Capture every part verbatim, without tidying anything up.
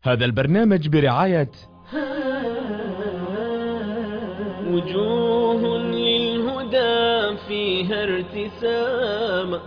هذا البرنامج برعاية وجوه للهدى فيها ارتسام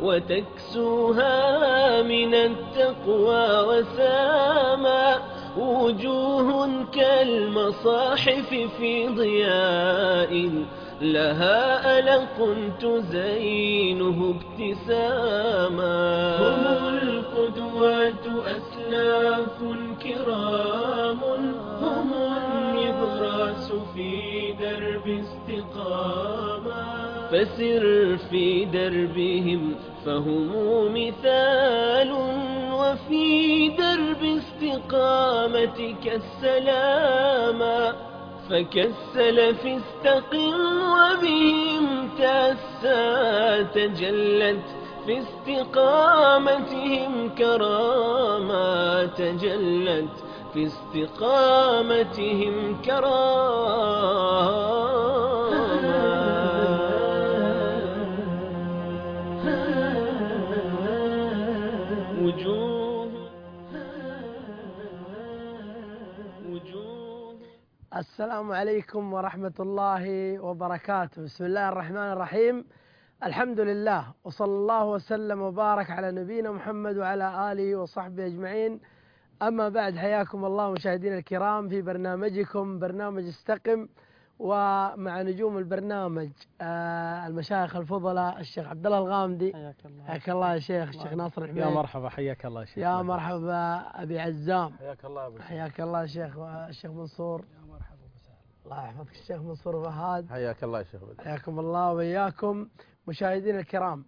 وتكسوها من التقوى وساما، وجوه كالمصاحف في ضياء لها ألق تزينه ابتساما. هم القدوات أسلاف كرام، هم النبراس في درب استقامة، فسر في دربهم فهم مثال، وفي درب استقامتك السلام، فكالسلف استقم وبهم تأسى، تجلت في استقامتهم كراما، تجلت في استقامتهم كراما. وجوه وجوه السلام عليكم ورحمة الله وبركاته. بسم الله الرحمن الرحيم. الحمد لله، وصلى الله وسلم وبارك على نبينا محمد وعلى آله وصحبه أجمعين. أما بعد، حياكم الله مشاهدينا الكرام في برنامجكم برنامج استقم، ومع نجوم البرنامج آه المشايخ الفضلاء الشيخ عبد الله الغامدي. حياك الله. حياك الله يا شيخ. الشيخ ناصر الحميد. يا مرحبا، حياك الله يا شيخ. يا مرحبا أبي عزام. حياك الله أبو شيخ. حياك الله يا شيخ. الشيخ منصور. يا مرحبا وسهلا. الله يحفظك الشيخ منصور فهاد. حياك الله يا شيخ. حياكم الله وإياكم مشاهدينا الكرام.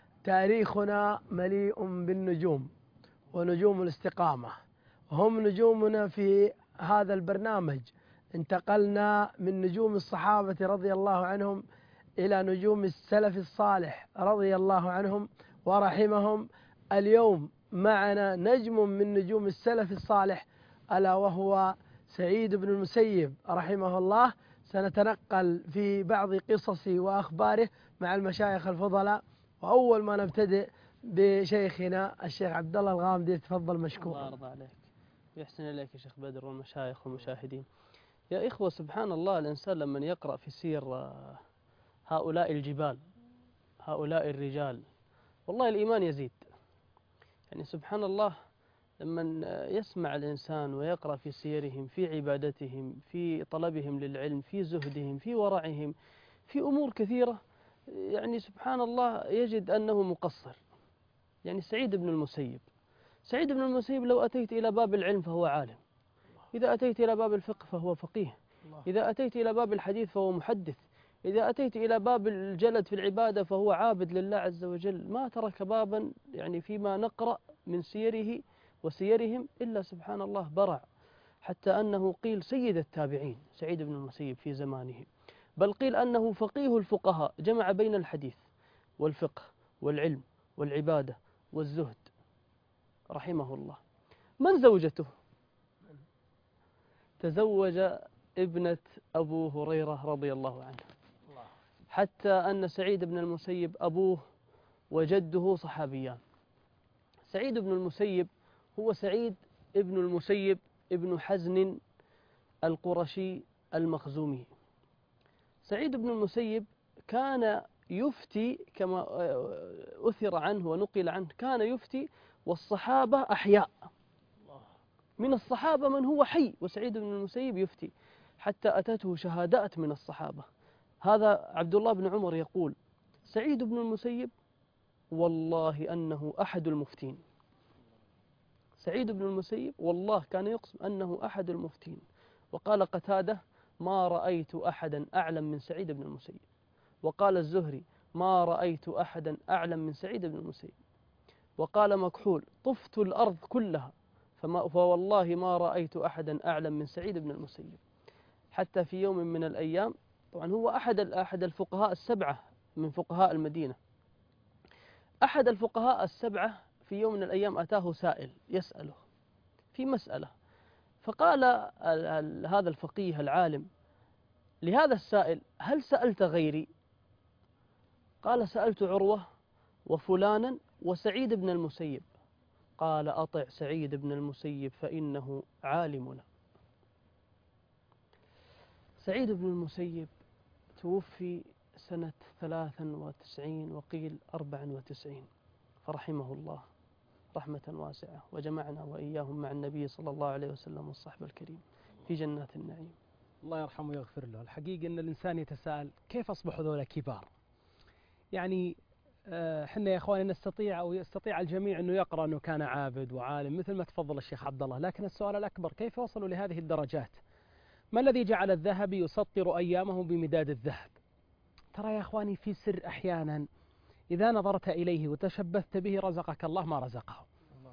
تاريخنا مليء بالنجوم ونجوم الاستقامة، هم نجومنا في هذا البرنامج. انتقلنا من نجوم الصحابة رضي الله عنهم إلى نجوم السلف الصالح رضي الله عنهم ورحمهم. اليوم معنا نجم من نجوم السلف الصالح، ألا وهو سعيد بن المسيب رحمه الله. سنتنقل في بعض قصصه وأخباره مع المشايخ الفضلاء، وأول ما نبتدئ بشيخنا الشيخ عبد الله الغامدي. تفضل مشكور. الله يرضى عليك ويحسن إليك يا شيخ بدر والمشايخ والمشاهدين. يا إخوة، سبحان الله، الإنسان لما يقرأ في سير هؤلاء الجبال، هؤلاء الرجال، والله الإيمان يزيد. يعني سبحان الله، لما يسمع الإنسان ويقرأ في سيرهم، في عبادتهم، في طلبهم للعلم، في زهدهم، في ورعهم، في أمور كثيرة، يعني سبحان الله يجد أنه مقصر. يعني سعيد بن المسيب سعيد بن المسيب لو أتيت إلى باب العلم فهو عالم، إذا أتيت إلى باب الفقه فهو فقيه، إذا أتيت إلى باب الحديث فهو محدث، إذا أتيت إلى باب الجلد في العبادة فهو عابد لله عز وجل. ما ترك بابا يعني فيما نقرأ من سيره وسيرهم إلا سبحان الله برع، حتى أنه قيل سيد التابعين سعيد بن المسيب في زمانه، بل قيل أنه فقيه الفقهاء، جمع بين الحديث والفقه والعلم والعبادة والزهد رحمه الله. من زوجته؟ تزوج ابنة أبو هريرة رضي الله عنه، حتى أن سعيد بن المسيب أبوه وجده صحابيان. سعيد بن المسيب هو سعيد ابن المسيب ابن حزن القرشي المخزومي. سعيد بن المسيب كان يفتي كما أثر عنه ونقل عنه، كان يفتي والصحابة أحياء. من الصحابة من هو حي وسعيد بن المسيب يفتي، حتى أتته شهادات من الصحابة. هذا عبد الله بن عمر يقول: سعيد بن المسيب والله أنه أحد المفتين. سعيد بن المسيب والله كان يقسم أنه أحد المفتين. وقال قتادة: ما رأيت أحدا أعلم من سعيد بن المسيب. وقال الزهري: ما رأيت أحدا أعلم من سعيد بن المسيب. وقال مكحول: طفت الأرض كلها فما فوالله ما رأيت أحدا أعلم من سعيد بن المسيب. حتى في يوم من الأيام، طبعا هو أحد أحد الفقهاء السبعة من فقهاء المدينة، أحد الفقهاء السبعة في يوم من الأيام أتاه سائل يسأله في مسألة، فقال هذا الفقيه العالم لهذا السائل: هل سألت غيري؟ قال: سألت عروة وفلانا وسعيد بن المسيب. قال أطع سعيد بن المسيب فإنه عالمنا. سعيد بن المسيب توفي سنة ثلاث وتسعين وقيل أربع وتسعين، فرحمه الله رحمة واسعة، وجمعنا وإياهم مع النبي صلى الله عليه وسلم والصحبة الكريم في جنات النعيم. الله يرحمه ويغفر له. الحقيقة أن الإنسان يتساءل كيف أصبحوا ذولا كبار؟ يعني احنا يا اخواني نستطيع او يستطيع الجميع انه يقرا انه كان عابد وعالم مثل ما تفضل الشيخ عبد الله، لكن السؤال الاكبر كيف وصلوا لهذه الدرجات؟ ما الذي جعل الذهب يسطر ايامه بمداد الذهب؟ ترى يا اخواني في سر احيانا اذا نظرت اليه وتشبثت به رزقك الله ما رزقه.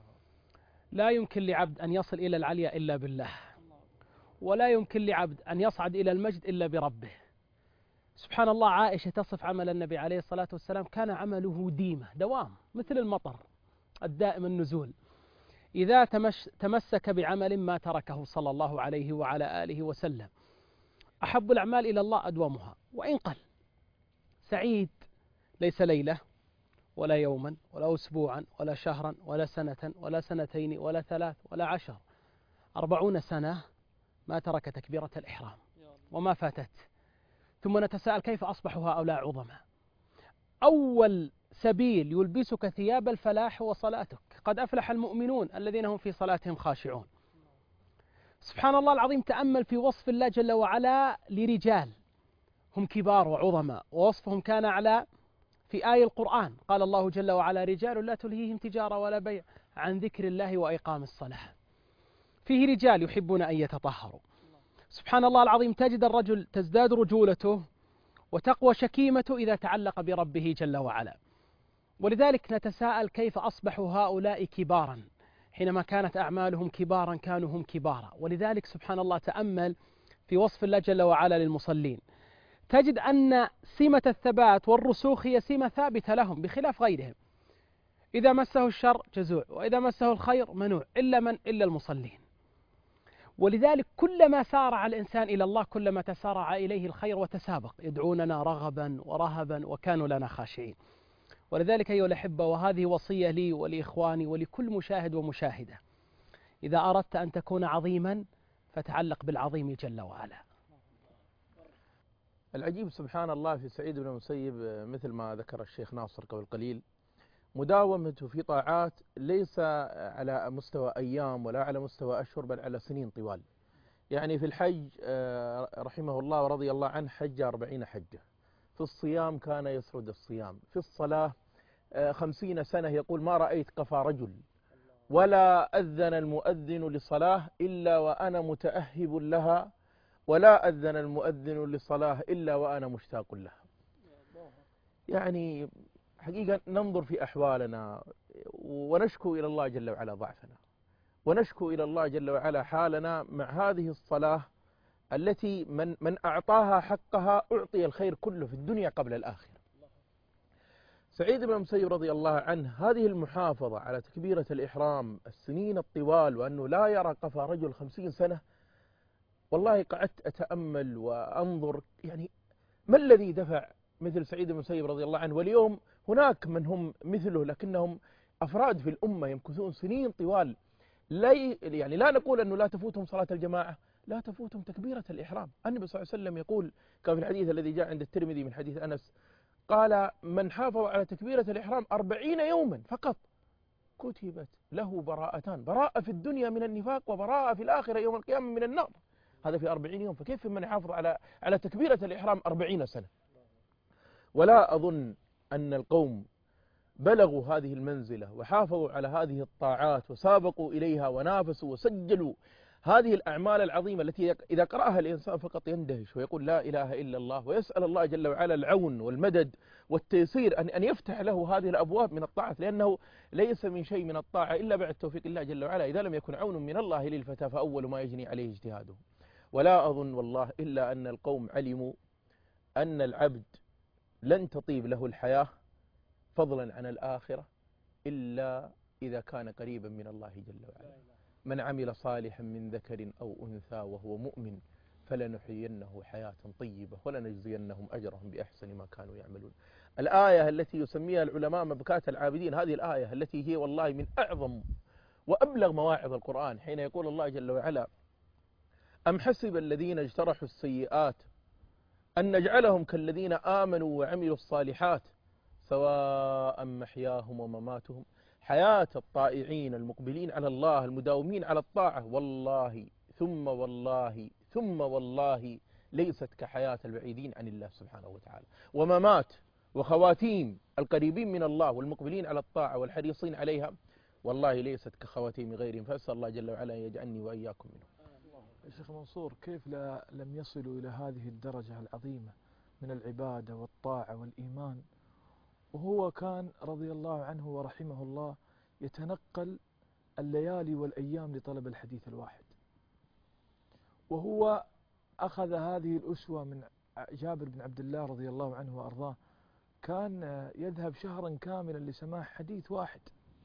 لا يمكن لعبد ان يصل الى العليا الا بالله، ولا يمكن لعبد ان يصعد الى المجد الا بربه. سبحان الله، عائشة تصف عمل النبي عليه الصلاة والسلام كان عمله ديمة دوام مثل المطر الدائم النزول، إذا تمش تمسك بعمل ما تركه صلى الله عليه وعلى آله وسلم. أحب الأعمال إلى الله أدومها وإن قل. سعيد ليس ليلة ولا يوما ولا أسبوعا ولا شهرا ولا سنة ولا سنتين ولا ثلاث ولا عشر، أربعون سنة ما ترك تكبيرة الإحرام وما فاتت. ثم نتساءل كيف أصبحوا هؤلاء عظماء؟ أول سبيل يلبسك ثياب الفلاح هو صلاتك. قد أفلح المؤمنون الذين هم في صلاتهم خاشعون. سبحان الله العظيم، تأمل في وصف الله جل وعلا لرجال هم كبار وعظماء، ووصفهم كان على في آية القرآن. قال الله جل وعلا رجال لا تلهيهم تجارة ولا بيع عن ذكر الله وإقام الصلاة. فيه رجال يحبون أن يتطهروا. سبحان الله العظيم، تجد الرجل تزداد رجولته وتقوى شكيمته إذا تعلق بربه جل وعلا. ولذلك نتساءل كيف أصبحوا هؤلاء كبارا حينما كانت أعمالهم كبارا كانوا هم كبارا. ولذلك سبحان الله تأمل في وصف الله جل وعلا للمصلين، تجد أن سمة الثبات والرسوخ هي سمة ثابتة لهم بخلاف غيرهم. إذا مسه الشر جزوع، وإذا مسه الخير منوع، إلا من إلا المصلين. ولذلك كلما سارع الإنسان إلى الله كلما تسارع إليه الخير وتسابق، يدعوننا رغبا ورهبا وكانوا لنا خاشعين. ولذلك أيها الأحبة، وهذه وصية لي ولإخواني ولكل مشاهد ومشاهدة، إذا أردت أن تكون عظيما فتعلق بالعظيم جل وعلا. العجيب سبحان الله في سعيد بن المسيب مثل ما ذكر الشيخ ناصر قبل قليل، مداومته في طاعات ليس على مستوى أيام ولا على مستوى أشهر بل على سنين طوال. يعني في الحج رحمه الله ورضي الله عنه حج أربعين حجة، في الصيام كان يسرد الصيام، في الصلاة خمسين سنة يقول ما رأيت قفى رجل ولا أذن المؤذن لصلاة إلا وأنا متأهب لها، ولا أذن المؤذن لصلاة إلا وأنا مشتاق لها. يعني حقيقة ننظر في أحوالنا ونشكو إلى الله جل وعلا ضعفنا، ونشكو إلى الله جل وعلا حالنا مع هذه الصلاة التي من, من أعطاها حقها أعطي الخير كله في الدنيا قبل الآخرة. سعيد بن المسيب رضي الله عنه هذه المحافظة على تكبيرة الإحرام السنين الطوال، وأنه لا يرى قفى رجل خمسين سنة، والله قعدت أتأمل وأنظر يعني ما الذي دفع مثل سعيد بن المسيب رضي الله عنه. واليوم هناك من هم مثله لكنهم أفراد في الأمة يمكثون سنين طوال، لا يعني لا نقول أنه لا تفوتهم صلاة الجماعة، لا تفوتهم تكبيرة الإحرام. النبي صلى الله عليه وسلم يقول كان في الحديث الذي جاء عند الترمذي من حديث أنس قال من حافظ على تكبيرة الإحرام أربعين يوما فقط كتبت له براءتان، براءة في الدنيا من النفاق وبراءة في الآخرة يوم القيامة من النار. هذا في أربعين يوم، فكيف من يحافظ على على تكبيرة الإحرام أربعين سنة؟ ولا أظن أن القوم بلغوا هذه المنزلة وحافظوا على هذه الطاعات وسابقوا إليها ونافسوا وسجلوا هذه الأعمال العظيمة التي إذا قرأها الإنسان فقط يندهش ويقول لا إله إلا الله، ويسأل الله جل وعلا العون والمدد والتيسير أن أن يفتح له هذه الأبواب من الطاعة، لأنه ليس من شيء من الطاعة إلا بعد توفيق الله جل وعلا. إذا لم يكن عون من الله للفتى فأول ما يجني عليه اجتهاده. ولا أظن والله إلا أن القوم علموا أن العبد لن تطيب له الحياة فضلا عن الآخرة إلا إذا كان قريبا من الله جل وعلا. من عمل صالحا من ذكر أو أنثى وهو مؤمن فلنحيينه حياة طيبة ولنجزينهم أجرهم بأحسن ما كانوا يعملون. الآية التي يسميها العلماء مبكاة العابدين، هذه الآية التي هي والله من أعظم وأبلغ مواعظ القرآن حين يقول الله جل وعلا: أم حسب الذين اجترحوا السيئات أن نجعلهم كالذين آمنوا وعملوا الصالحات سواء محياهم ومماتهم. حياة الطائعين المقبلين على الله المداومين على الطاعة والله ثم والله ثم والله ليست كحياة البعيدين عن الله سبحانه وتعالى. وممات وخواتيم القريبين من الله والمقبلين على الطاعة والحريصين عليها والله ليست كخواتيم غيرهم، فأسأل الله جل وعلا أن يجعلني وإياكم منهم. شيخ منصور، كيف لا لم يصلوا إلى هذه الدرجة العظيمة من العبادة والطاعة والإيمان وهو كان رضي الله عنه ورحمه الله يتنقل الليالي والأيام لطلب الحديث الواحد، وهو أخذ هذه الأسوة من جابر بن عبد الله رضي الله عنه وأرضاه، كان يذهب شهرا كاملا لسماع حديث واحد.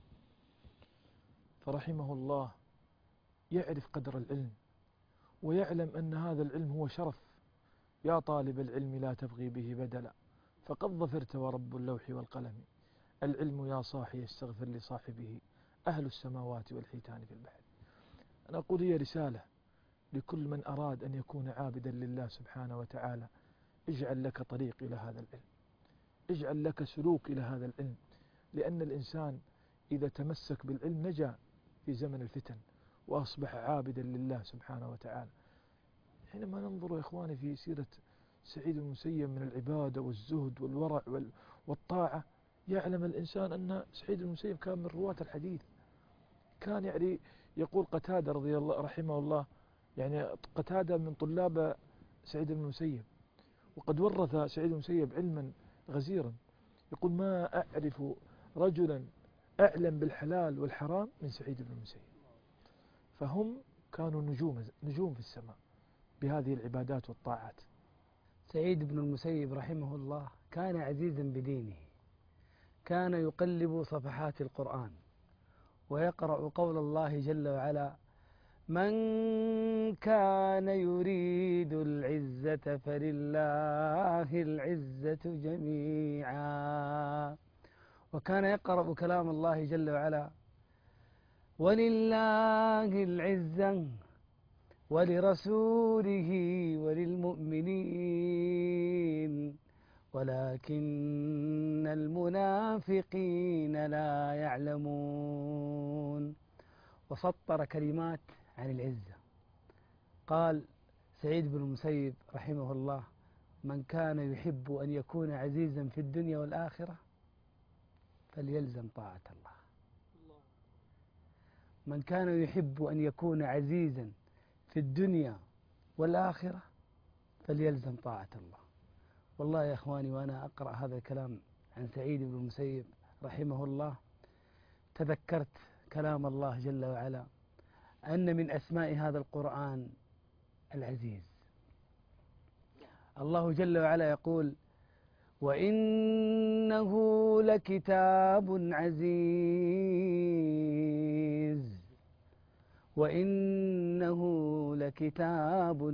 فرحمه الله يعرف قدر العلم ويعلم أن هذا العلم هو شرف. يا طالب العلم لا تبغي به بدلا فقد ظفرت ورب اللوح والقلم. العلم يا صاحي يستغفر لصاحبه أهل السماوات والحيتان في البحر. أنا أقول هي رسالة لكل من أراد أن يكون عابدا لله سبحانه وتعالى. اجعل لك طريق إلى هذا العلم، اجعل لك سلوك إلى هذا العلم، لأن الإنسان إذا تمسك بالعلم نجا في زمن الفتن وأصبح عابدا لله سبحانه وتعالى. حينما ننظر يا إخواني في سيرة سعيد بن المسيب من العبادة والزهد والورع والطاعة، يعلم الإنسان أن سعيد بن المسيب كان من رواة الحديث. كان يعني يقول قتادة رضي الله رحمه الله، يعني قتادة من طلاب سعيد بن المسيب، وقد ورث سعيد بن المسيب علما غزيرا. يقول: ما أعرف رجلا أعلم بالحلال والحرام من سعيد بن المسيب. فهم كانوا نجوم نجوم في السماء بهذه العبادات والطاعات. سعيد بن المسيب رحمه الله كان عزيزا بدينه، كان يقلب صفحات القرآن ويقرأ قول الله جل وعلا: من كان يريد العزة فلله العزة جميعا. وكان يقرأ كلام الله جل وعلا: ولله العزة ولرسوله وللمؤمنين ولكن المنافقين لا يعلمون. وسطر كلمات عن العزة. قال سعيد بن المسيب رحمه الله: من كان يحب أن يكون عزيزا في الدنيا والآخرة فليلزم طاعة الله. من كان يحب أن يكون عزيزا في الدنيا والآخرة فليلزم طاعة الله. والله يا إخواني، وأنا أقرأ هذا الكلام عن سعيد بن المسيب رحمه الله تذكرت كلام الله جل وعلا أن من أسماء هذا القرآن العزيز. الله جل وعلا يقول: وإنه لكتاب عزيز وإنه لكتاب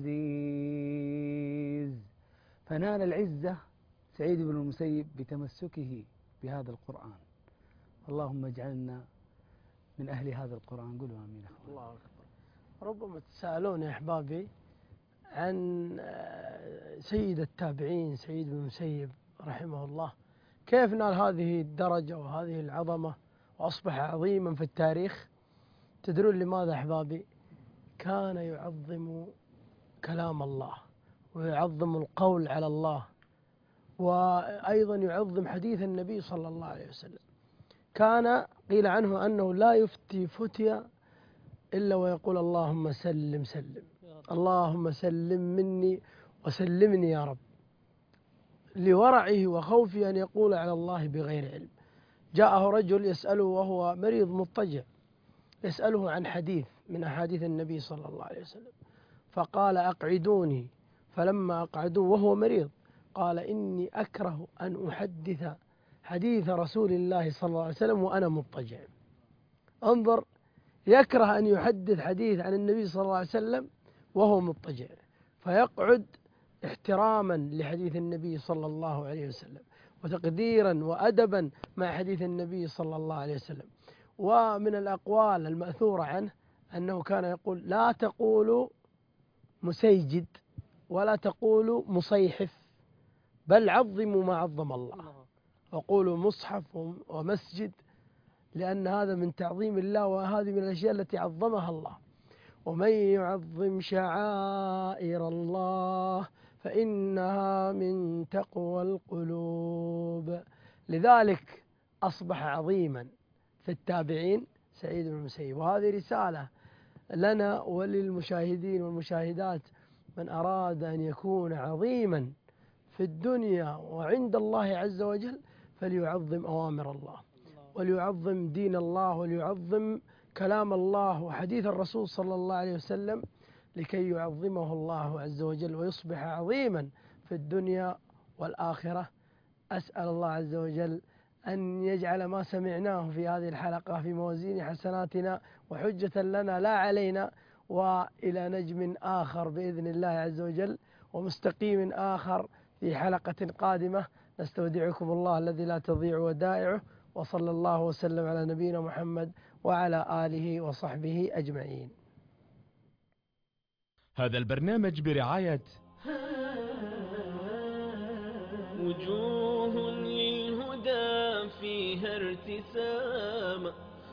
عزيز. فنال العزة سعيد بن المسيب بتمسكه بهذا القرآن. اللهم اجعلنا من أهل هذا القرآن. قولوا آمين. الله أكبر. ربما تسألون يا أحبابي عن سيد التابعين سعيد بن المسيب رحمه الله، كيف نال هذه الدرجة وهذه العظمة وأصبح عظيما في التاريخ؟ تدرون لماذا أحبابي؟ كان يعظم كلام الله ويعظم القول على الله، وأيضا يعظم حديث النبي صلى الله عليه وسلم. كان قيل عنه أنه لا يفتي فتيا إلا ويقول: اللهم سلم سلم، اللهم سلم مني وسلمني يا رب، لورعه وخوفه أن يقول على الله بغير علم. جاءه رجل يسأله وهو مريض مضطجع، يسأله عن حديث من أحاديث النبي صلى الله عليه وسلم، فقال: أقعدوني. فلما أقعدوه وهو مريض قال: إني أكره أن أحدث حديث رسول الله صلى الله عليه وسلم وأنا مضطجع. انظر، يكره أن يحدث حديث عن النبي صلى الله عليه وسلم وهو مضطجع، فيقعد احتراما لحديث النبي صلى الله عليه وسلم وتقديرا وأدبا مع حديث النبي صلى الله عليه وسلم. ومن الأقوال المأثورة عنه أنه كان يقول لا تقولوا مسيجد ولا تقولوا مصيحف بل عظموا ما عظم الله، وقولوا مصحف ومسجد، لأن هذا من تعظيم الله وهذه من الأشياء التي عظمها الله. ومن يعظم شعائر الله فإنها من تقوى القلوب. لذلك أصبح عظيما في التابعين سعيد بن المسيب. وهذه رسالة لنا وللمشاهدين والمشاهدات، من أراد أن يكون عظيما في الدنيا وعند الله عز وجل فليعظم أوامر الله، وليعظم دين الله، وليعظم كلام الله وحديث الرسول صلى الله عليه وسلم، لكي يعظمه الله عز وجل ويصبح عظيما في الدنيا والآخرة. أسأل الله عز وجل أن يجعل ما سمعناه في هذه الحلقة في موازين حسناتنا وحجة لنا لا علينا، وإلى نجم آخر بإذن الله عز وجل ومستقيم آخر في حلقة قادمة. نستودعكم الله الذي لا تضيع ودائعه، وصلى الله وسلم على نبينا محمد وعلى آله وصحبه أجمعين. هذا البرنامج برعاية وجوه للهدى فيها ارتسام،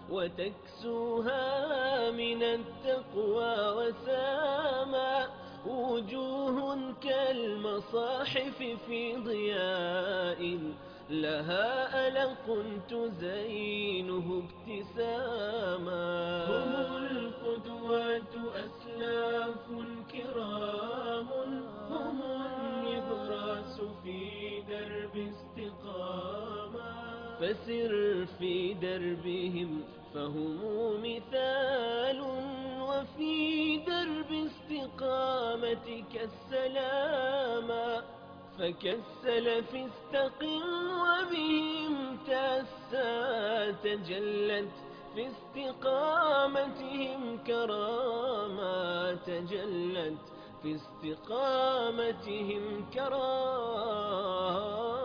وتكسوها من التقوى وساما، وجوه كالمصاحف في ضياء لها ألق تزينه ابتساما. هم القدوات أسلاف كرام، هم النبراس في درب استقامة، فسر في دربهم فهم مثال، وفي درب استقامتك السلامة، فكالسلف استقم وبهم تأسى، تجلت في استقامتهم كرامة، تجلت في استقامتهم كرامة.